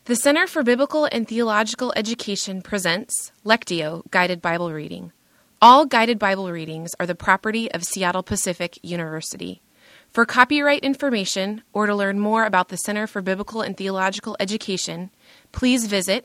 The Center for Biblical and Theological Education presents Lectio Guided Bible Reading. All guided Bible readings are the property of Seattle Pacific University. For copyright information or to learn more about the Center for Biblical and Theological Education, please visit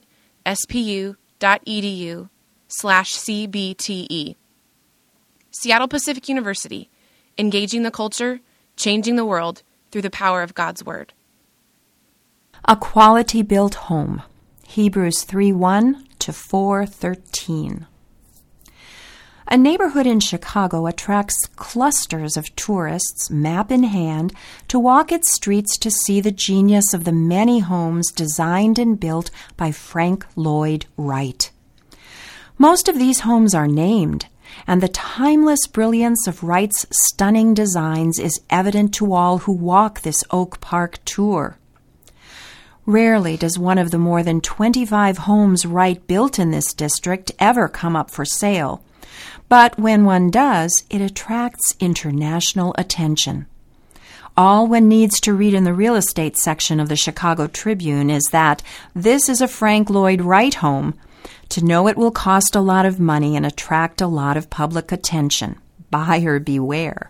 spu.edu/CBTE. Seattle Pacific University, engaging the culture, changing the world through the power of God's Word. A quality built home. Hebrews 3:1 to 4:13. A neighborhood in Chicago attracts clusters of tourists, map in hand, to walk its streets to see the genius of the many homes designed and built by Frank Lloyd Wright. Most of these homes are named, and the timeless brilliance of Wright's stunning designs is evident to all who walk this Oak Park tour. Rarely does one of the more than 25 homes Wright built in this district ever come up for sale. But when one does, it attracts international attention. All one needs to read in the real estate section of the Chicago Tribune is that this is a Frank Lloyd Wright home to know it will cost a lot of money and attract a lot of public attention. Buyer beware.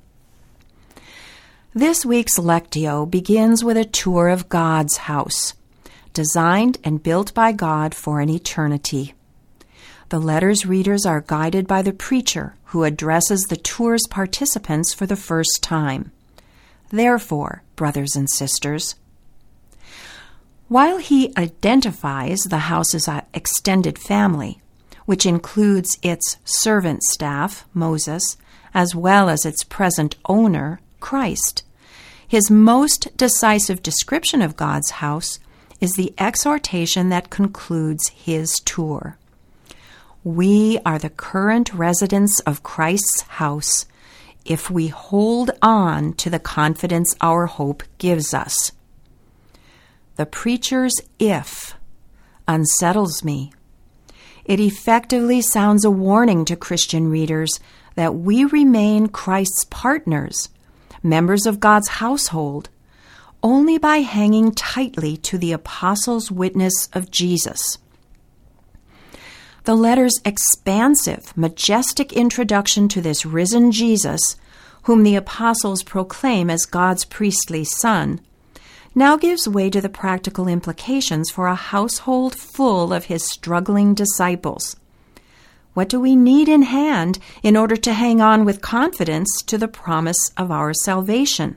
This week's Lectio begins with a tour of God's house, designed and built by God for an eternity. The letter's readers are guided by the preacher who addresses the tour's participants for the first time. Therefore, brothers and sisters, while he identifies the house's extended family, which includes its servant staff, Moses, as well as its present owner, Christ, his most decisive description of God's house is the exhortation that concludes his tour. We are the current residents of Christ's house if we hold on to the confidence our hope gives us. The preacher's "if" unsettles me. It effectively sounds a warning to Christian readers that we remain Christ's partners, members of God's household, only by hanging tightly to the apostles' witness of Jesus. The letter's expansive, majestic introduction to this risen Jesus, whom the apostles proclaim as God's priestly son, now gives way to the practical implications for a household full of his struggling disciples. What do we need in hand in order to hang on with confidence to the promise of our salvation?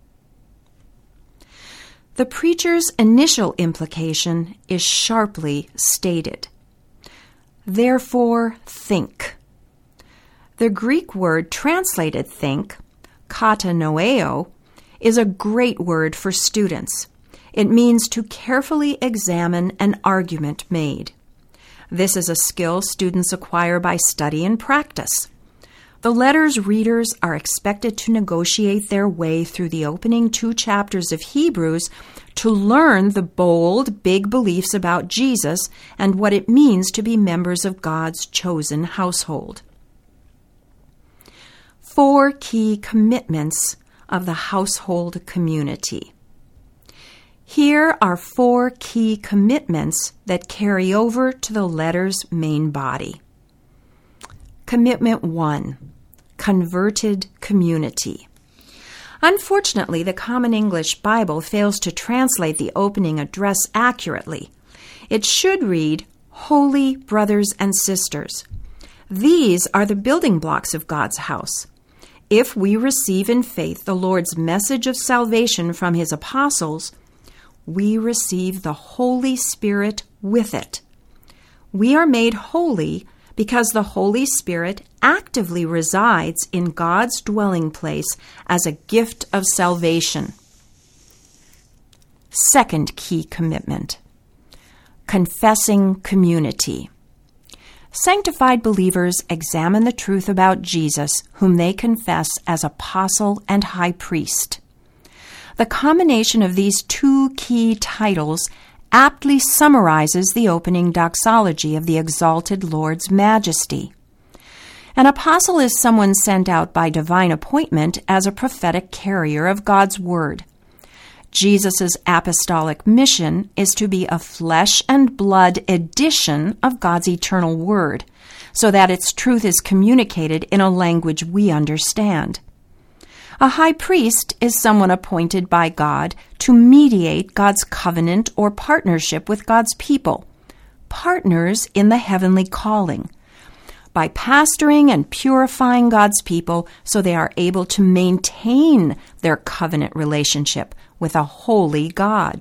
The preacher's initial implication is sharply stated. Therefore, think. The Greek word translated think, katanoeo, is a great word for students. It means to carefully examine an argument made. This is a skill students acquire by study and practice. The letter's readers are expected to negotiate their way through the opening 2 chapters of Hebrews to learn the bold, big beliefs about Jesus and what it means to be members of God's chosen household. 4 key commitments of the household community. Here are 4 key commitments that carry over to the letter's main body. Commitment 1, converted community. Unfortunately, the Common English Bible fails to translate the opening address accurately. It should read, Holy brothers and sisters. These are the building blocks of God's house. If we receive in faith the Lord's message of salvation from his apostles, we receive the Holy Spirit with it. We are made holy because the Holy Spirit actively resides in God's dwelling place as a gift of salvation. Second key commitment, confessing community. Sanctified believers examine the truth about Jesus, whom they confess as apostle and high priest. The combination of these 2 key titles aptly summarizes the opening doxology of the exalted Lord's majesty. An apostle is someone sent out by divine appointment as a prophetic carrier of God's word. Jesus' apostolic mission is to be a flesh and blood edition of God's eternal word, so that its truth is communicated in a language we understand. A high priest is someone appointed by God to mediate God's covenant or partnership with God's people, partners in the heavenly calling, by pastoring and purifying God's people so they are able to maintain their covenant relationship with a holy God.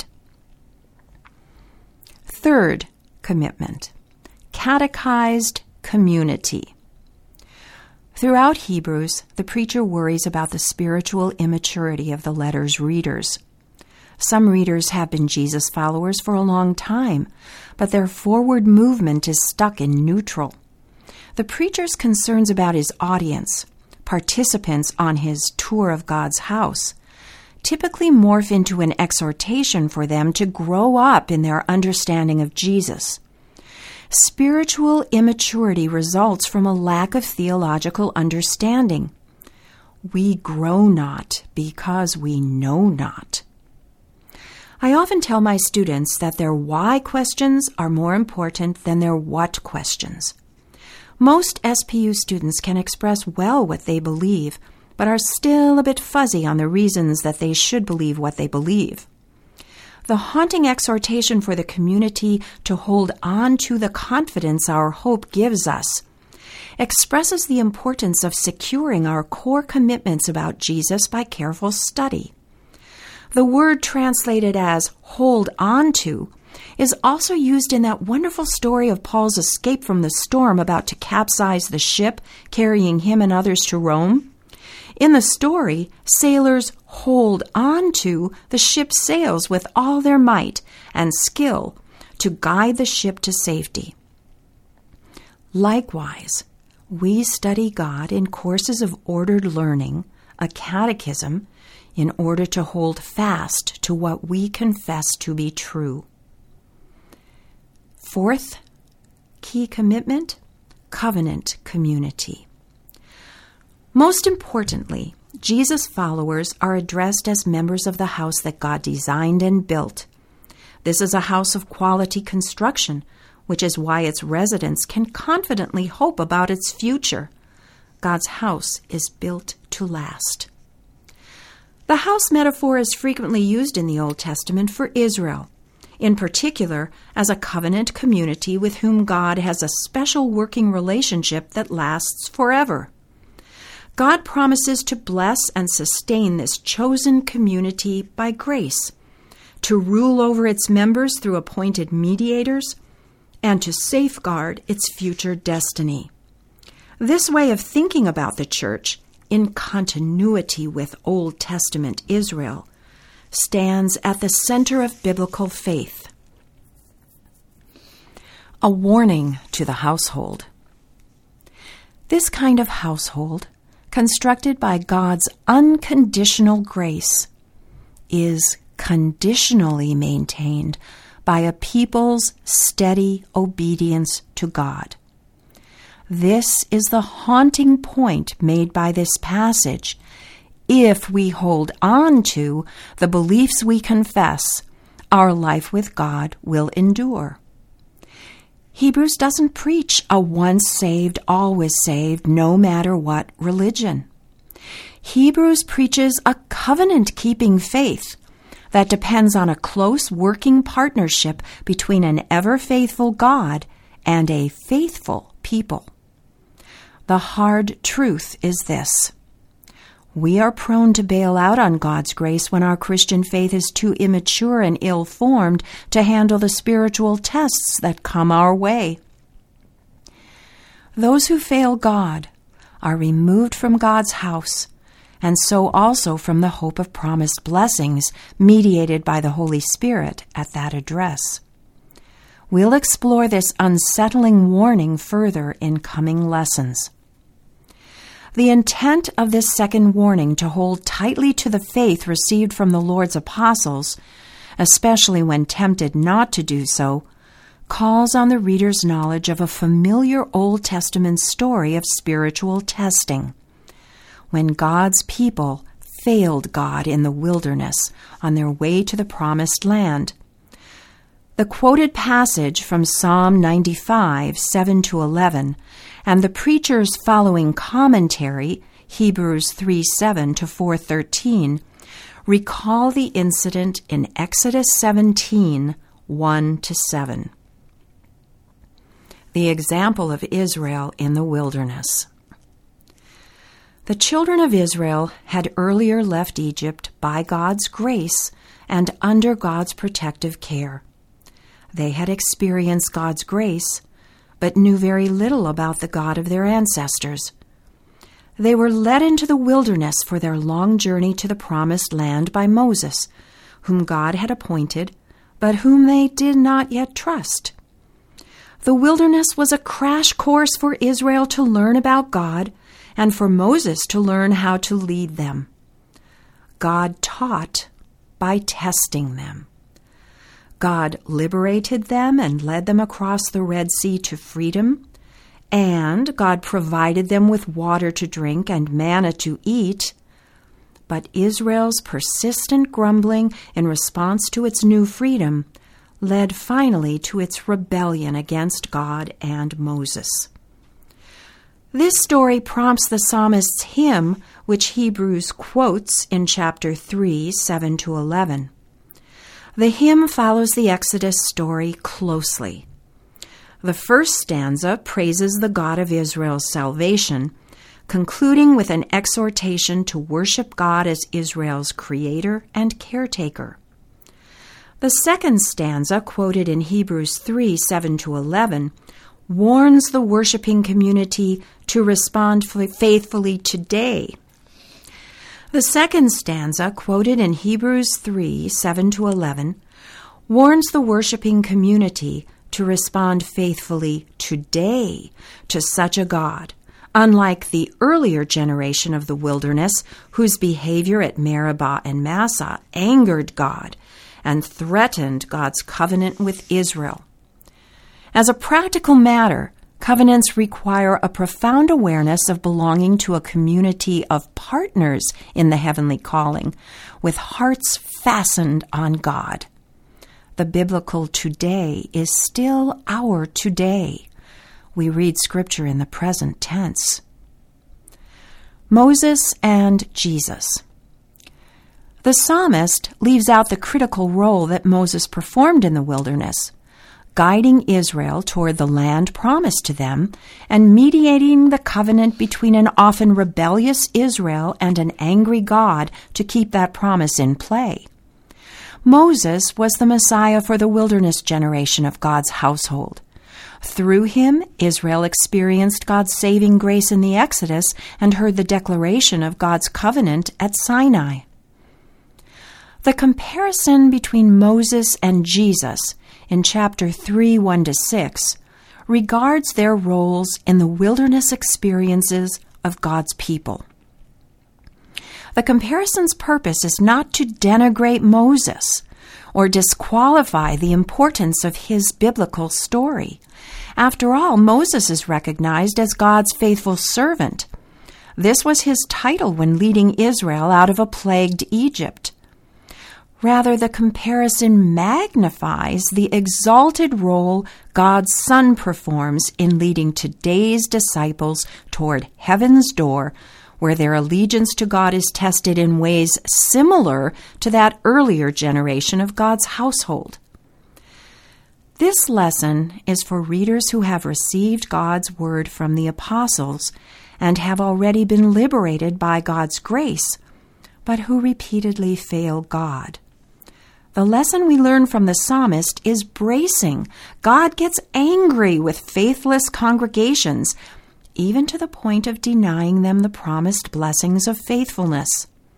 Third commitment, catechized community. Throughout Hebrews, the preacher worries about the spiritual immaturity of the letter's readers. Some readers have been Jesus followers for a long time, but their forward movement is stuck in neutral. The preacher's concerns about his audience, participants on his tour of God's house, typically morph into an exhortation for them to grow up in their understanding of Jesus. Spiritual immaturity results from a lack of theological understanding. We grow not because we know not. I often tell my students that their why questions are more important than their what questions. Most SPU students can express well what they believe, but are still a bit fuzzy on the reasons that they should believe what they believe. The haunting exhortation for the community to hold on to the confidence our hope gives us expresses the importance of securing our core commitments about Jesus by careful study. The word translated as hold on to is also used in that wonderful story of Paul's escape from the storm about to capsize the ship carrying him and others to Rome. In the story, sailors hold on to the ship's sails with all their might and skill to guide the ship to safety. Likewise, we study God in courses of ordered learning, a catechism, in order to hold fast to what we confess to be true. Fourth key commitment, covenant community. Most importantly, Jesus' followers are addressed as members of the house that God designed and built. This is a house of quality construction, which is why its residents can confidently hope about its future. God's house is built to last. The house metaphor is frequently used in the Old Testament for Israel, in particular as a covenant community with whom God has a special working relationship that lasts forever. God promises to bless and sustain this chosen community by grace, to rule over its members through appointed mediators, and to safeguard its future destiny. This way of thinking about the church, in continuity with Old Testament Israel, stands at the center of biblical faith. A warning to the household. This kind of household, constructed by God's unconditional grace, is conditionally maintained by a people's steady obedience to God. This is the haunting point made by this passage. If we hold on to the beliefs we confess, our life with God will endure. Hebrews doesn't preach a once saved, always saved, no matter what religion. Hebrews preaches a covenant-keeping faith that depends on a close working partnership between an ever-faithful God and a faithful people. The hard truth is this: we are prone to bail out on God's grace when our Christian faith is too immature and ill-formed to handle the spiritual tests that come our way. Those who fail God are removed from God's house, and so also from the hope of promised blessings mediated by the Holy Spirit at that address. We'll explore this unsettling warning further in coming lessons. The intent of this second warning to hold tightly to the faith received from the Lord's apostles, especially when tempted not to do so, calls on the reader's knowledge of a familiar Old Testament story of spiritual testing, when God's people failed God in the wilderness on their way to the promised land. The quoted passage from Psalm 95, 7-11, and the preacher's following commentary, Hebrews 3:7-4:13, recall the incident in Exodus 17, 1-7. The example of Israel in the wilderness. The children of Israel had earlier left Egypt by God's grace and under God's protective care. They had experienced God's grace, but knew very little about the God of their ancestors. They were led into the wilderness for their long journey to the promised land by Moses, whom God had appointed, but whom they did not yet trust. The wilderness was a crash course for Israel to learn about God and for Moses to learn how to lead them. God taught by testing them. God liberated them and led them across the Red Sea to freedom, and God provided them with water to drink and manna to eat. But Israel's persistent grumbling in response to its new freedom led finally to its rebellion against God and Moses. This story prompts the psalmist's hymn, which Hebrews quotes in chapter 3, 7-11. The hymn follows the Exodus story closely. The first stanza praises the God of Israel's salvation, concluding with an exhortation to worship God as Israel's creator and caretaker. The second stanza, quoted in Hebrews 3, 7-11, warns the worshiping community to respond faithfully today. The second stanza, quoted in Hebrews 3, 7-11, warns the worshiping community to respond faithfully today to such a God, unlike the earlier generation of the wilderness whose behavior at Meribah and Massah angered God and threatened God's covenant with Israel. As a practical matter, covenants require a profound awareness of belonging to a community of partners in the heavenly calling, with hearts fastened on God. The biblical today is still our today. We read Scripture in the present tense. Moses and Jesus. The psalmist leaves out the critical role that Moses performed in the wilderness, guiding Israel toward the land promised to them and mediating the covenant between an often rebellious Israel and an angry God to keep that promise in play. Moses was the Messiah for the wilderness generation of God's household. Through him, Israel experienced God's saving grace in the Exodus and heard the declaration of God's covenant at Sinai. The comparison between Moses and Jesus in chapter 3, 1-6, regards their roles in the wilderness experiences of God's people. The comparison's purpose is not to denigrate Moses or disqualify the importance of his biblical story. After all, Moses is recognized as God's faithful servant. This was his title when leading Israel out of a plagued Egypt. Rather, the comparison magnifies the exalted role God's Son performs in leading today's disciples toward heaven's door, where their allegiance to God is tested in ways similar to that earlier generation of God's household. This lesson is for readers who have received God's word from the apostles and have already been liberated by God's grace, but who repeatedly fail God. The lesson we learn from the psalmist is bracing. God gets angry with faithless congregations, even to the point of denying them the promised blessings of faithfulness.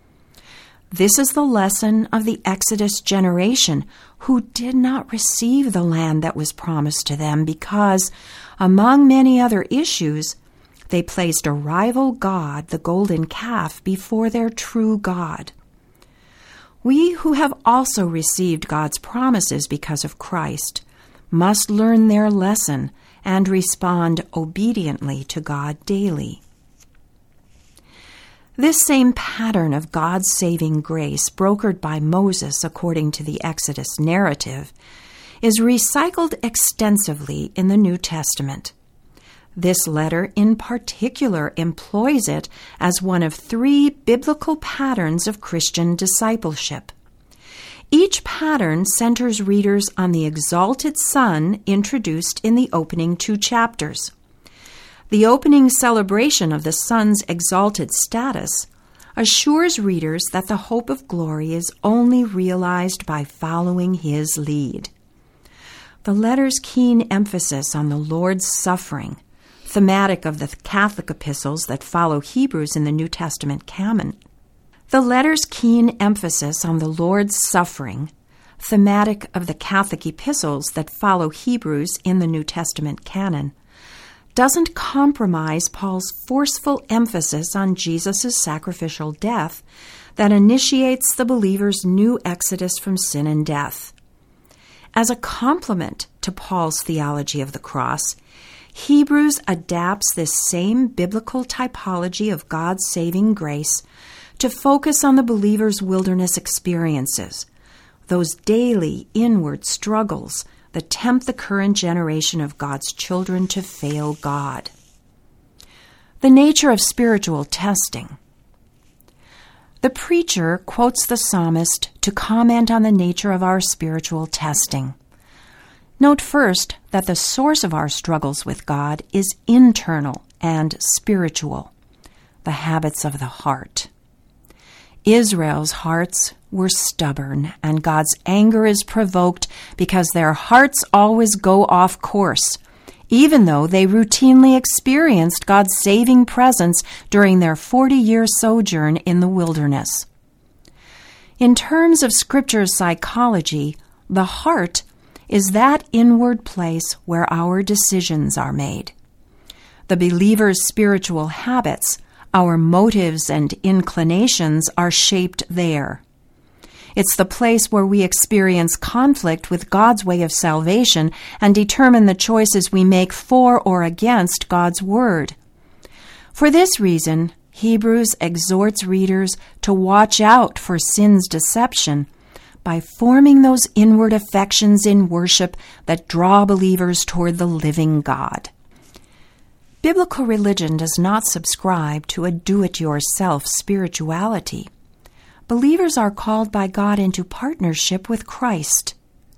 This is the lesson of the Exodus generation, who did not receive the land that was promised to them because, among many other issues, they placed a rival god, the golden calf, before their true God. We who have also received God's promises because of Christ must learn their lesson and respond obediently to God daily. This same pattern of God's saving grace, brokered by Moses according to the Exodus narrative, is recycled extensively in the New Testament. This letter in particular employs it as one of 3 biblical patterns of Christian discipleship. Each pattern centers readers on the exalted Son introduced in the opening 2 chapters. The opening celebration of the Son's exalted status assures readers that the hope of glory is only realized by following His lead. The letter's keen emphasis on the Lord's suffering, thematic of the Catholic epistles that follow Hebrews in the New Testament canon. The letter's keen emphasis on the Lord's suffering, thematic of the Catholic epistles that follow Hebrews in the New Testament canon, doesn't compromise Paul's forceful emphasis on Jesus' sacrificial death that initiates the believer's new exodus from sin and death. As a complement to Paul's theology of the cross, Hebrews adapts this same biblical typology of God's saving grace to focus on the believer's wilderness experiences, those daily inward struggles that tempt the current generation of God's children to fail God. The nature of spiritual testing. The preacher quotes the psalmist to comment on the nature of our spiritual testing. Note first that the source of our struggles with God is internal and spiritual, the habits of the heart. Israel's hearts were stubborn, and God's anger is provoked because their hearts always go off course, even though they routinely experienced God's saving presence during their 40-year sojourn in the wilderness. In terms of Scripture's psychology, the heart is that inward place where our decisions are made. The believer's spiritual habits, our motives and inclinations, are shaped there. It's the place where we experience conflict with God's way of salvation and determine the choices we make for or against God's Word. For this reason, Hebrews exhorts readers to watch out for sin's deception by forming those inward affections in worship that draw believers toward the living God. Biblical religion does not subscribe to a do-it-yourself spirituality. Believers are called by God into partnership with Christ.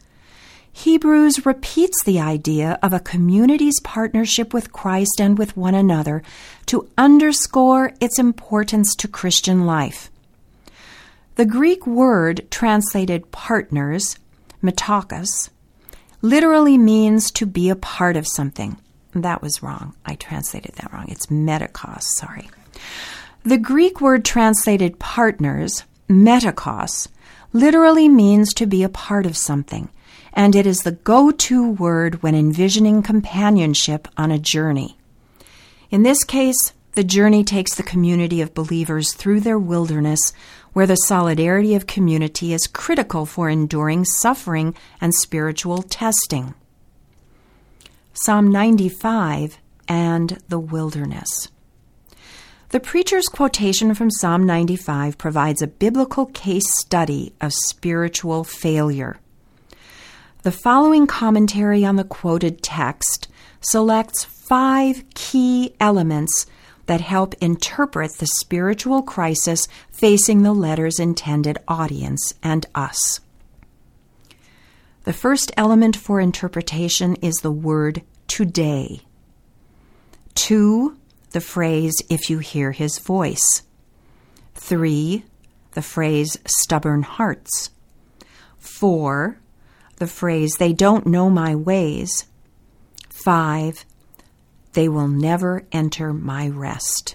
Hebrews repeats the idea of a community's partnership with Christ and with one another to underscore its importance to Christian life. The Greek word translated partners, metokos, literally means to be a part of something. That was wrong. I translated that wrong. It's metakos, sorry. The Greek word translated partners, metakos, literally means to be a part of something, and it is the go-to word when envisioning companionship on a journey. In this case, the journey takes the community of believers through their wilderness, where the solidarity of community is critical for enduring suffering and spiritual testing. Psalm 95 and the wilderness. The preacher's quotation from Psalm 95 provides a biblical case study of spiritual failure. The following commentary on the quoted text selects 5 key elements that help interpret the spiritual crisis facing the letter's intended audience and us. The first element for interpretation is the word today. 2, the phrase, if you hear his voice. 3, the phrase, stubborn hearts. 4, the phrase, they don't know my ways. 5, they will never enter my rest.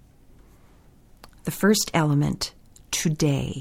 The first element, today.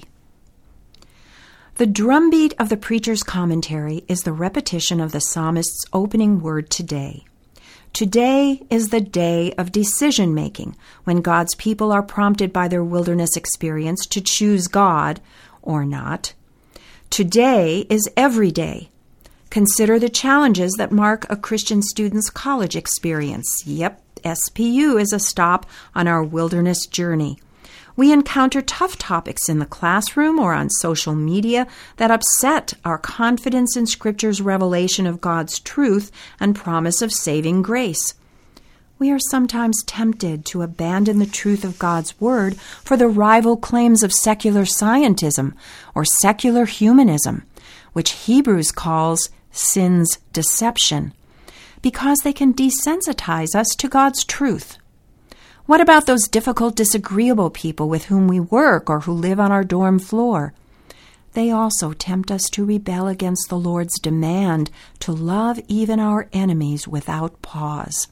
The drumbeat of the preacher's commentary is the repetition of the psalmist's opening word today. Today is the day of decision-making, when God's people are prompted by their wilderness experience to choose God or not. Today is every day. Consider the challenges that mark a Christian student's college experience. Yep, SPU is a stop on our wilderness journey. We encounter tough topics in the classroom or on social media that upset our confidence in Scripture's revelation of God's truth and promise of saving grace. We are sometimes tempted to abandon the truth of God's Word for the rival claims of secular scientism or secular humanism, which Hebrews calls sin's deception, because they can desensitize us to God's truth. What about those difficult, disagreeable people with whom we work or who live on our dorm floor? They also tempt us to rebel against the Lord's demand to love even our enemies without pause.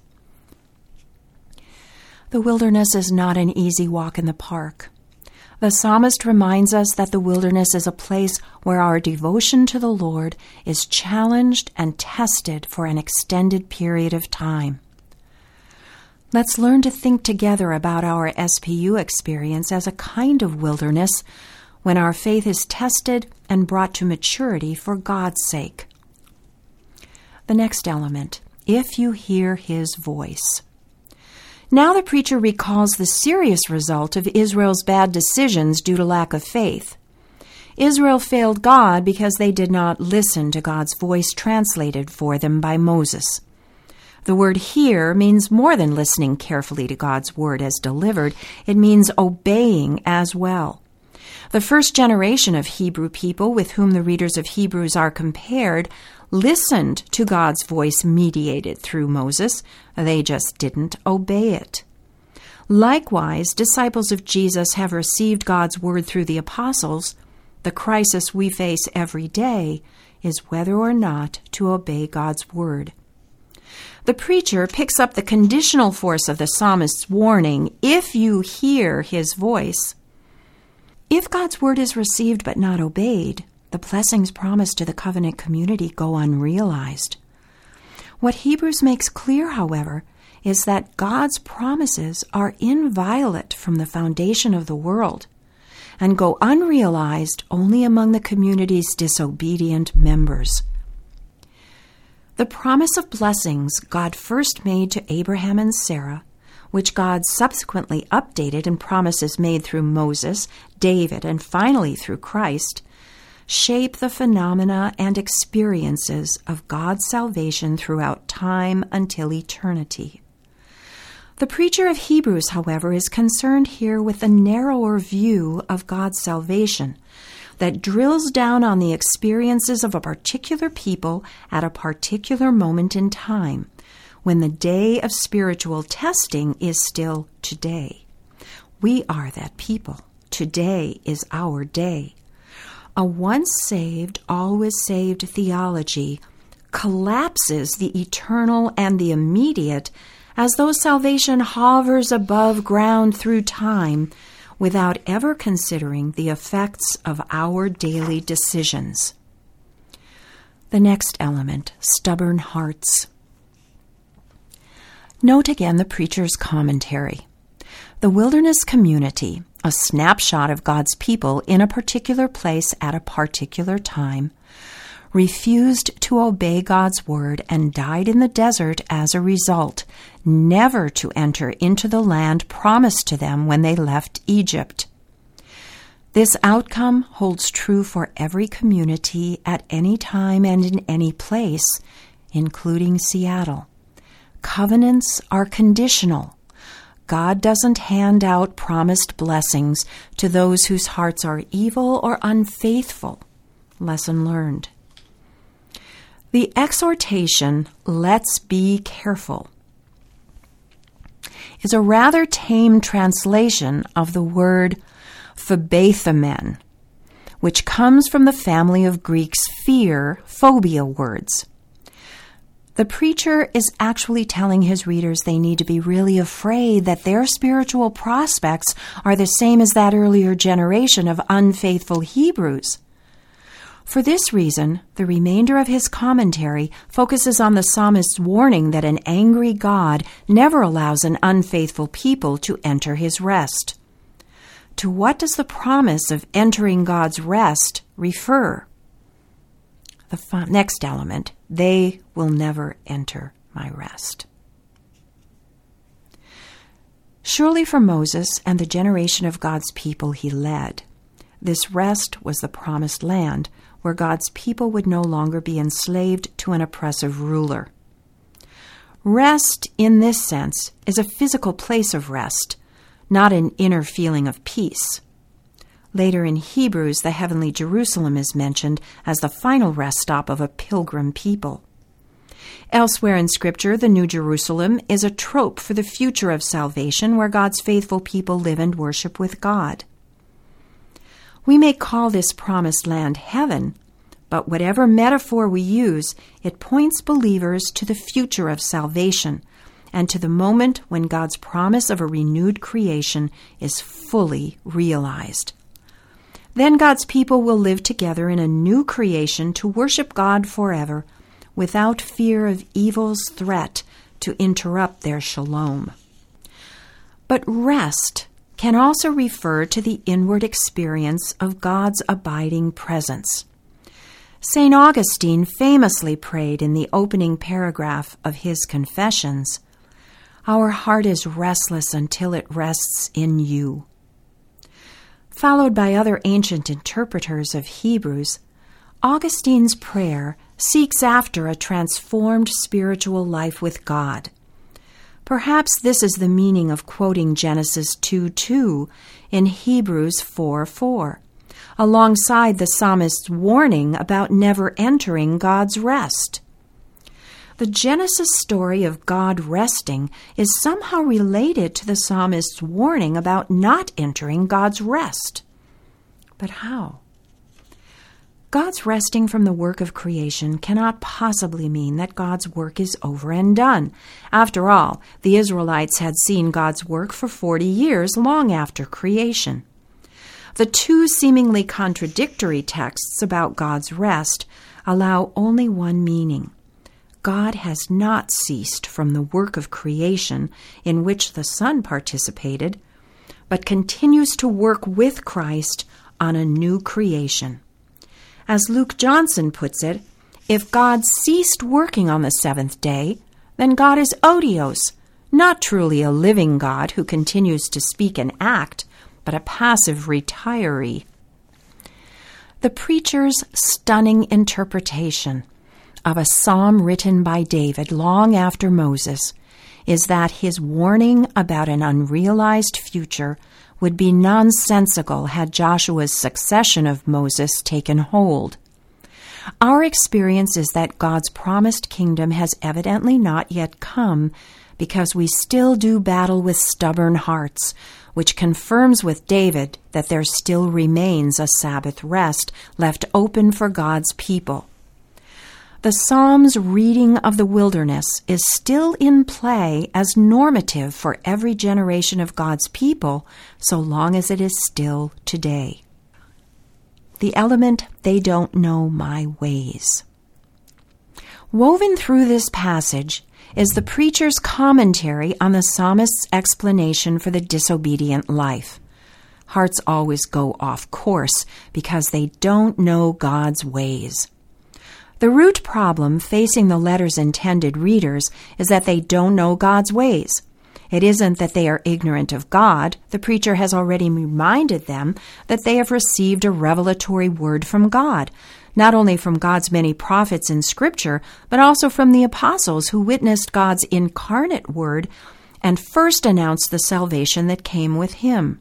The wilderness is not an easy walk in the park. The psalmist reminds us that the wilderness is a place where our devotion to the Lord is challenged and tested for an extended period of time. Let's learn to think together about our SPU experience as a kind of wilderness when our faith is tested and brought to maturity for God's sake. The next element, if you hear His voice. Now the preacher recalls the serious result of Israel's bad decisions due to lack of faith. Israel failed God because they did not listen to God's voice translated for them by Moses. The word hear means more than listening carefully to God's word as delivered. It means obeying as well. The first generation of Hebrew people with whom the readers of Hebrews are compared listened to God's voice mediated through Moses. They just didn't obey it. Likewise, disciples of Jesus have received God's word through the apostles. The crisis we face every day is whether or not to obey God's word. The preacher picks up the conditional force of the psalmist's warning, if you hear his voice. If God's word is received but not obeyed, the blessings promised to the covenant community go unrealized. What Hebrews makes clear, however, is that God's promises are inviolate from the foundation of the world and go unrealized only among the community's disobedient members. The promise of blessings God first made to Abraham and Sarah, which God subsequently updated in promises made through Moses, David, and finally through Christ, shape the phenomena and experiences of God's salvation throughout time until eternity. The preacher of Hebrews, however, is concerned here with a narrower view of God's salvation that drills down on the experiences of a particular people at a particular moment in time, when the day of spiritual testing is still today. We are that people. Today is our day. A once saved, always saved theology collapses the eternal and the immediate as though salvation hovers above ground through time without ever considering the effects of our daily decisions. The next element, stubborn hearts. Note again the preacher's commentary. The wilderness community, a snapshot of God's people in a particular place at a particular time, refused to obey God's word and died in the desert as a result, never to enter into the land promised to them when they left Egypt. This outcome holds true for every community at any time and in any place, including Seattle. Covenants are conditional. God doesn't hand out promised blessings to those whose hearts are evil or unfaithful. Lesson learned. The exhortation, let's be careful, is a rather tame translation of the word phobeithamen, which comes from the family of Greek's phobia words. The preacher is actually telling his readers they need to be really afraid that their spiritual prospects are the same as that earlier generation of unfaithful Hebrews. For this reason, the remainder of his commentary focuses on the psalmist's warning that an angry God never allows an unfaithful people to enter his rest. To what does the promise of entering God's rest refer? The next element, they will never enter my rest. Surely for Moses and the generation of God's people he led, this rest was the promised land where God's people would no longer be enslaved to an oppressive ruler. Rest, in this sense, is a physical place of rest, not an inner feeling of peace. Later in Hebrews, the heavenly Jerusalem is mentioned as the final rest stop of a pilgrim people. Elsewhere in Scripture, the New Jerusalem is a trope for the future of salvation where God's faithful people live and worship with God. We may call this promised land heaven, but whatever metaphor we use, it points believers to the future of salvation and to the moment when God's promise of a renewed creation is fully realized. Then God's people will live together in a new creation to worship God forever without fear of evil's threat to interrupt their shalom. But rest can also refer to the inward experience of God's abiding presence. St. Augustine famously prayed in the opening paragraph of his Confessions, "Our heart is restless until it rests in you." Followed by other ancient interpreters of Hebrews, Augustine's prayer seeks after a transformed spiritual life with God. Perhaps this is the meaning of quoting Genesis 2:2 in Hebrews 4:4, alongside the psalmist's warning about never entering God's rest. The Genesis story of God resting is somehow related to the psalmist's warning about not entering God's rest. But how? God's resting from the work of creation cannot possibly mean that God's work is over and done. After all, the Israelites had seen God's work for 40 years, long after creation. The two seemingly contradictory texts about God's rest allow only one meaning. God has not ceased from the work of creation in which the Son participated, but continues to work with Christ on a new creation. As Luke Johnson puts it, if God ceased working on the seventh day, then God is odios, not truly a living God who continues to speak and act, but a passive retiree. The preacher's stunning interpretation of a psalm written by David long after Moses is that his warning about an unrealized future would be nonsensical had Joshua's succession of Moses taken hold. Our experience is that God's promised kingdom has evidently not yet come because we still do battle with stubborn hearts, which confirms with David that there still remains a Sabbath rest left open for God's people. The Psalm's reading of the wilderness is still in play as normative for every generation of God's people, so long as it is still today. The element, "they don't know my ways." Woven through this passage is the preacher's commentary on the psalmist's explanation for the disobedient life. Hearts always go off course because they don't know God's ways. The root problem facing the letter's intended readers is that they don't know God's ways. It isn't that they are ignorant of God. The preacher has already reminded them that they have received a revelatory word from God, not only from God's many prophets in Scripture, but also from the apostles who witnessed God's incarnate word and first announced the salvation that came with him.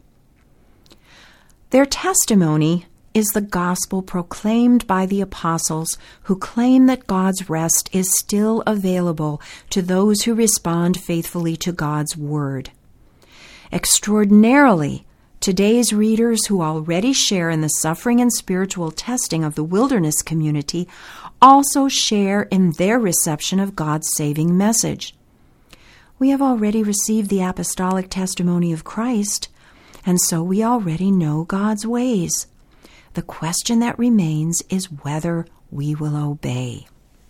Their testimony is the gospel proclaimed by the apostles who claim that God's rest is still available to those who respond faithfully to God's word. Extraordinarily, today's readers who already share in the suffering and spiritual testing of the wilderness community also share in their reception of God's saving message. We have already received the apostolic testimony of Christ, and so we already know God's ways. The question that remains is whether we will obey.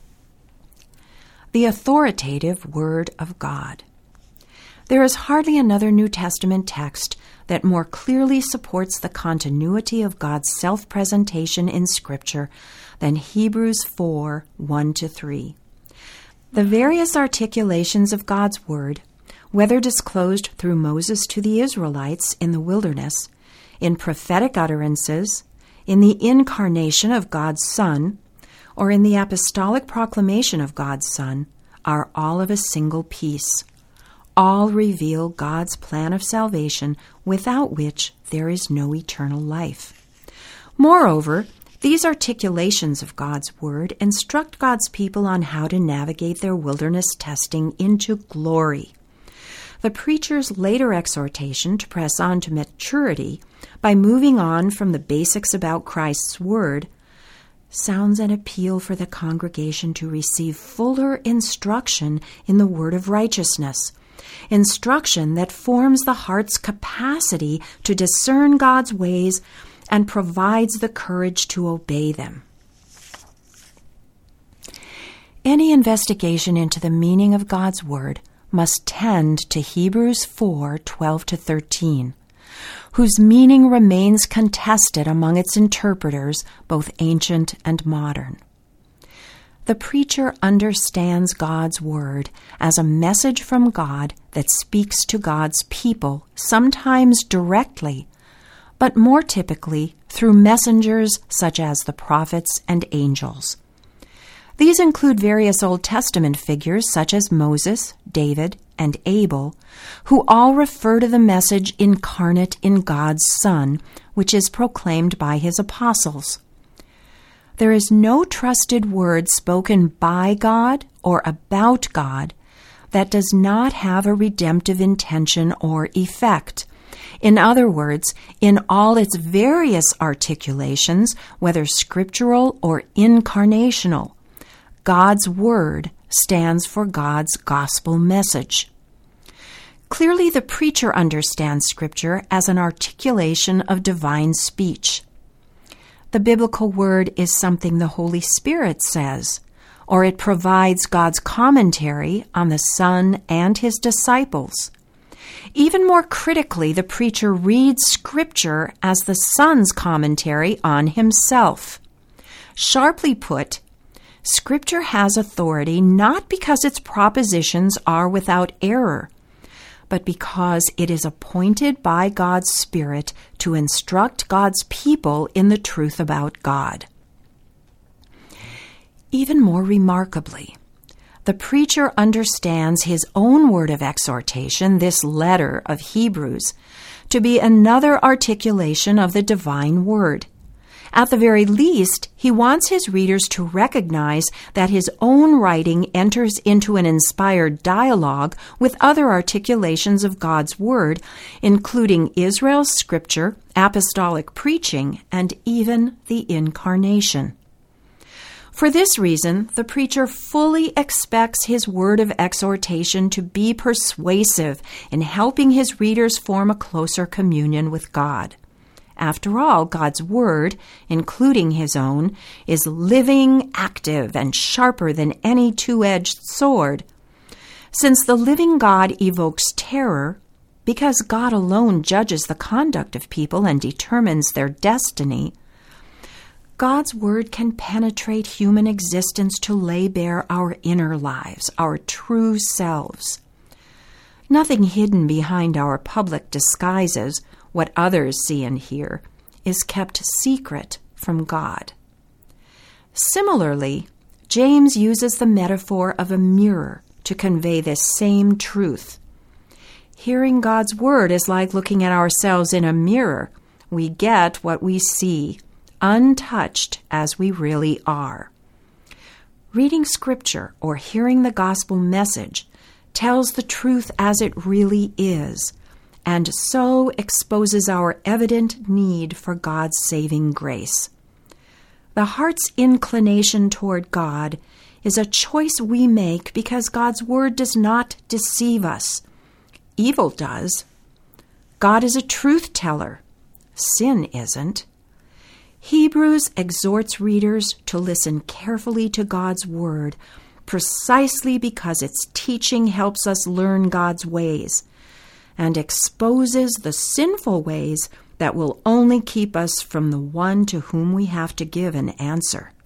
The authoritative Word of God. There is hardly another New Testament text that more clearly supports the continuity of God's self-presentation in Scripture than Hebrews 4:1-3. The various articulations of God's Word, whether disclosed through Moses to the Israelites in the wilderness, in prophetic utterances, in the incarnation of God's Son, or in the apostolic proclamation of God's Son, are all of a single piece. All reveal God's plan of salvation, without which there is no eternal life. Moreover, these articulations of God's Word instruct God's people on how to navigate their wilderness testing into glory. The preacher's later exhortation to press on to maturity by moving on from the basics about Christ's Word sounds an appeal for the congregation to receive fuller instruction in the Word of righteousness, instruction that forms the heart's capacity to discern God's ways and provides the courage to obey them. Any investigation into the meaning of God's Word must tend to Hebrews 4:12-13, whose meaning remains contested among its interpreters, both ancient and modern. The preacher understands God's Word as a message from God that speaks to God's people, sometimes directly, but more typically through messengers such as the prophets and angels. These include various Old Testament figures such as Moses, David, and Abel, who all refer to the message incarnate in God's Son, which is proclaimed by his apostles. There is no trusted word spoken by God or about God that does not have a redemptive intention or effect. In other words, in all its various articulations, whether scriptural or incarnational, God's Word stands for God's gospel message. Clearly, the preacher understands Scripture as an articulation of divine speech. The biblical word is something the Holy Spirit says, or it provides God's commentary on the Son and his disciples. Even more critically, the preacher reads Scripture as the Son's commentary on himself. Sharply put, Scripture has authority not because its propositions are without error, but because it is appointed by God's Spirit to instruct God's people in the truth about God. Even more remarkably, the preacher understands his own word of exhortation, this letter of Hebrews, to be another articulation of the divine word. At the very least, he wants his readers to recognize that his own writing enters into an inspired dialogue with other articulations of God's Word, including Israel's scripture, apostolic preaching, and even the Incarnation. For this reason, the preacher fully expects his word of exhortation to be persuasive in helping his readers form a closer communion with God. After all, God's Word, including his own, is living, active, and sharper than any two-edged sword. Since the living God evokes terror, because God alone judges the conduct of people and determines their destiny, God's Word can penetrate human existence to lay bare our inner lives, our true selves. Nothing hidden behind our public disguises, what others see and hear, is kept secret from God. Similarly, James uses the metaphor of a mirror to convey this same truth. Hearing God's Word is like looking at ourselves in a mirror. We get what we see, untouched as we really are. Reading Scripture or hearing the gospel message tells the truth as it really is, and so exposes our evident need for God's saving grace. The heart's inclination toward God is a choice we make because God's Word does not deceive us. Evil does. God is a truth teller. Sin isn't. Hebrews exhorts readers to listen carefully to God's Word, precisely because its teaching helps us learn God's ways, and exposes the sinful ways that will only keep us from the one to whom we have to give an answer.